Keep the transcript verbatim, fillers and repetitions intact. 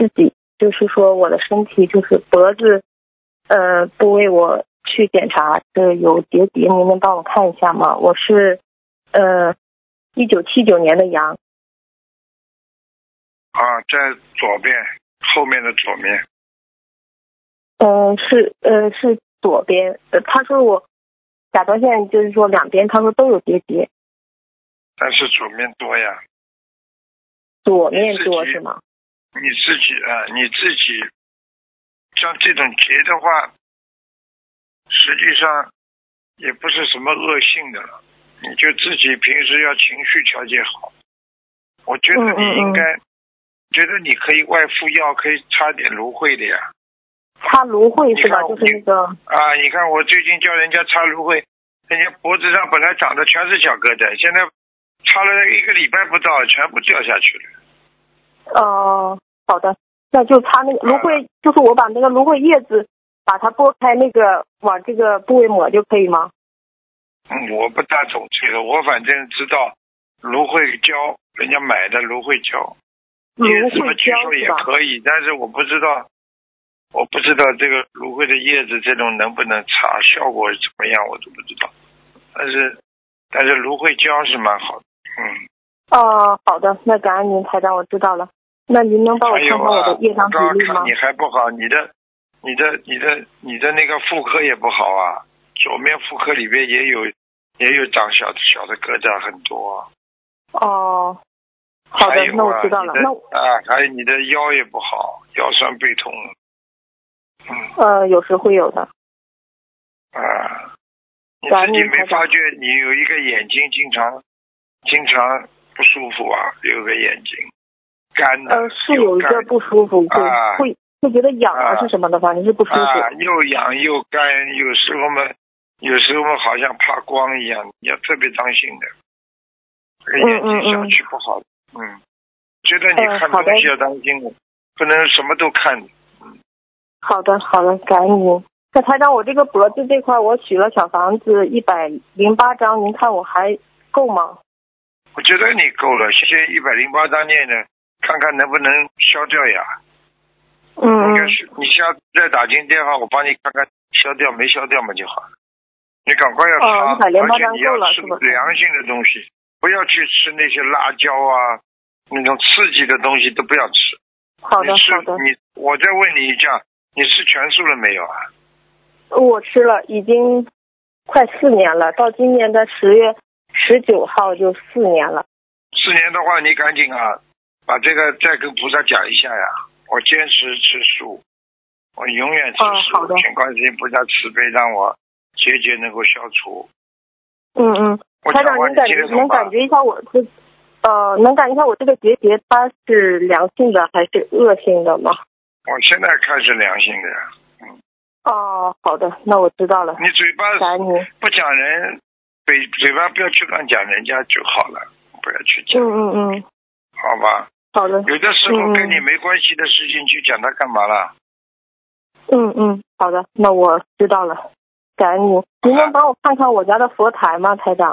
自己就是说我的身体就是脖子呃部位我去检查是有结节，您能帮我看一下吗？我是呃一九七九年的羊。 啊，在左边后面的左面。 嗯、呃，是呃是左边。呃，他说我甲状腺就是说两边，他说都有结节。 但是左面多呀。 左面多是吗？ 你自己啊，你自己像这种结的话，实际上也不是什么恶性的了，你就自己平时要情绪调节好。我觉得你应该， 嗯嗯嗯觉得你可以外敷药，可以擦点芦荟的呀。 擦芦荟是吧？就是那个啊，你看我最近叫人家擦芦荟，人家脖子上本来长的全是小疙瘩，现在擦了一个礼拜不到，全部掉下去了。 哦，好的，那就擦那个芦荟，就是我把那个芦荟叶子把它剥开，那个往这个部位抹就可以吗？ 嗯，我不大懂这个，我反正知道芦荟胶，人家买的芦荟胶， 芦叶子嘛荟据说也胶是吧？ 可以，但是我不知道，我不知道这个芦荟的叶子这种能不能擦，效果怎么样我都不知道。但是但是芦荟胶是蛮好的，嗯。 哦，好的，那感恩您台长，我知道了。那您能帮我看看我的业障比例吗？ 还有啊，我刚刚看你还不好，你的你的你的你的那个妇科也不好啊，左面妇科里边也有也有长小的小的疙瘩很多。 哦，好的， 还有啊， 那我知道了。 你的那啊，还有你的腰也不好，腰酸背痛。嗯。 呃，有时会有的。 啊，你自己没发觉你有一个眼睛经常经常不舒服啊？有个眼睛干的。 呃，是有一个不舒服，会、 啊、 会会觉得痒啊是什么的，反正是不舒服。 啊，又痒又干，有时候嘛，有时候嘛好像怕光一样，你要特别当心的。这个眼睛小区不好。嗯, 嗯, 嗯觉得你看东西要当心的，不能什么都看。嗯。 好的，好的，感恩您。那台长，我这个脖子这块，我许了小房子一百零八张，您看我还够吗？ 我觉得你够了，先一百零八张念的，看看能不能消掉呀。 嗯。 应该是你下再打进电话，我帮你看看消掉没消掉嘛就好。你赶快要擦， 哦、一百零八张而且你要吃凉性的东西，不要去吃那些辣椒啊，那种刺激的东西都不要吃。 好的，好的。 你我再问你一下，你吃全素了没有啊？ 我吃了，已经快四年了，到今年的十月十九号就四年了。 四年的话，你赶紧啊，把这个再跟菩萨讲一下呀。我坚持吃素，我永远吃素。 哦、 请观世音菩萨慈悲，让我结节能够消除。 嗯嗯，台长，您感觉能感觉一下我这呃，能感觉一下我这个结节，它是良性的还是恶性的吗？ 我现在看是良性的。嗯。 哦，好的，那我知道了。 你嘴巴不讲人，嘴嘴巴不要去乱讲人家就好了，不要去讲。 嗯嗯嗯。 好吧。 好的。 有的时候跟你没关系的事情去讲它干嘛了？ 嗯嗯，好的，那我知道了，感恩您。您能帮我看看我家的佛台吗，台长？